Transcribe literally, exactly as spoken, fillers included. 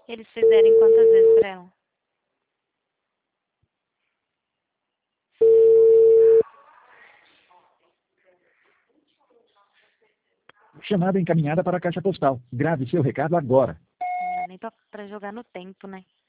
Eles fizerem quantas vezes pra ela? Chamada encaminhada para a caixa postal. Grave seu recado agora. Não dá nem pra, pra jogar no tempo, né?